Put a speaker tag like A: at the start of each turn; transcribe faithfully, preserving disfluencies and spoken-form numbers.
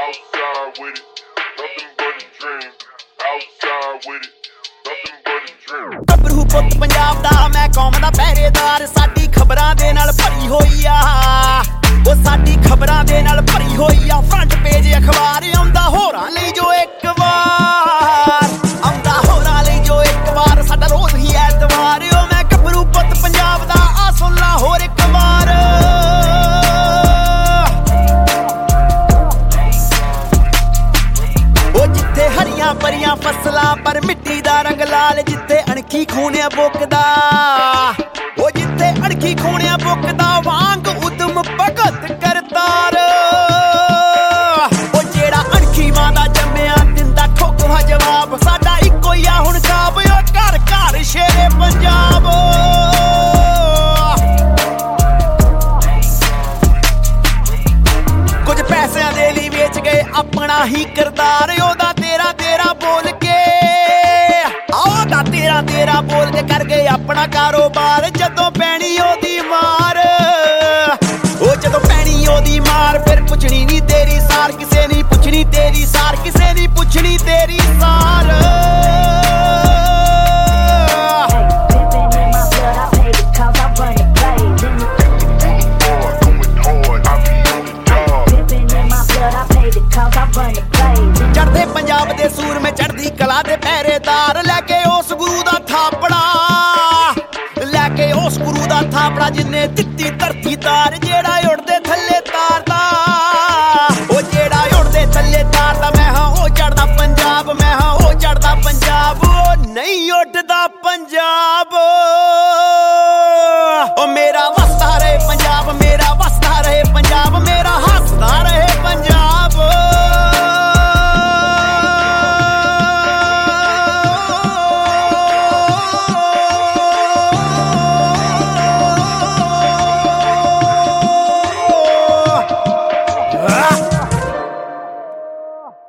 A: Outside with it, nothing but a dream. Outside with it, nothing but a dream.
B: ਗੱਭਰੂ ਪੁੱਤ ਪੰਜਾਬ ਦਾ ਮੈਂ ਕੌਮ ਦਾ ਪਹਿਰੇਦਾਰ ਸਾਡੀ ਖਬਰਾਂ ਦੇ ਨਾਲ ਭਰੀ ਹੋਈ ਆ ਉਹ ਸਾਡੀ ਖਬਰਾਂ ਦੇ ਨਾਲ ਭਰੀ ਹੋਈ ਆ ਫਰੰਟ ਪੇਜ ਅਖਬਾਰ ਆਉਂਦਾ ਹੋਰਾਂ ਲਈ ਜੋ ਇੱਕ ਵਾਰ ਆਉਂਦਾ ਹੋਰਾਂ ਲਈ ਜੋ ਇੱਕ ਵਾਰ ਸਾਡਾ ਰੋਜ਼ ਹੀ ਐਤਵਾਰ ਓ ਮੈਂ ਗੱਭਰੂ ਪੁੱਤ ਪੰਜਾਬ ਦਾ ਆ ਸੁਣ ਲਾ ਹੋਰ ਇੱਕ ਵਾਰ ਉਹ ਜਿੱਥੇ ਹਰੀਆਂ ਭਰੀਆਂ ਫਸਲਾਂ ਪਰ ਮਿੱਟੀ ਦਾ ਰੰਗ ਲਾਲ ਜਿੱਥੇ ਅਣਖੀ ਖੂਨਿਆ ਬੁੱਕਦਾ ਉਹ ਜਿੱਥੇ ਅਣਖੀ ਖੂਨਿਆ ਬੁੱਕਦਾ ਵਾਂਗ ਉਦਮ ਭਗਤ ਕਰਤਾਰ ਉਹ ਜਿਹੜਾ ਅਣਖੀ ਮਾਂ ਦਾ ਜੰਮਿਆ ਦਿੰਦਾ ਠੋਕਵਾ ਜਵਾਬ ਸਾਡਾ ਇੱਕੋ ਹੀ ਆ ਹੁਣ ਖਾਬ ਉਹ ਘਰ ਘਰ ਸ਼ੇਰੇ ਪੰਜਾਬ ਕੁਝ ਪੈਸਿਆਂ ਦੇ ਲਈ ਵੇਚ ਗਏ ਆਪਣਾ ਹੀ ਕਿਰਦਾਰ ਉਹਦਾ ਤੇਰਾ ਤੇਰਾ ਬੋਲ ਕੇ ਉਹਦਾ ਤੇਰਾ ਤੇਰਾ ਬੋਲ ਕੇ ਕਰ ਗਏ ਆਪਣਾ ਕਾਰੋਬਾਰ ਜਦੋਂ ਪੈਣੀ ਉਹਦੀ ਮਾਰ ਉਹ ਜਦੋਂ ਪੈਣੀ ਉਹਦੀ ਮਾਰ ਫਿਰ ਪੁੱਛਣੀ ਨਹੀਂ ਤੇਰੀ ਸਾਰ ਕਿਸੇ ਨਹੀਂ ਪੁੱਛਣੀ ਤੇਰੀ ਸਾਰ ਕਿਸੇ ਨਹੀਂ ਪੁੱਛਣੀ ਤੇਰੀ ਸਾਰ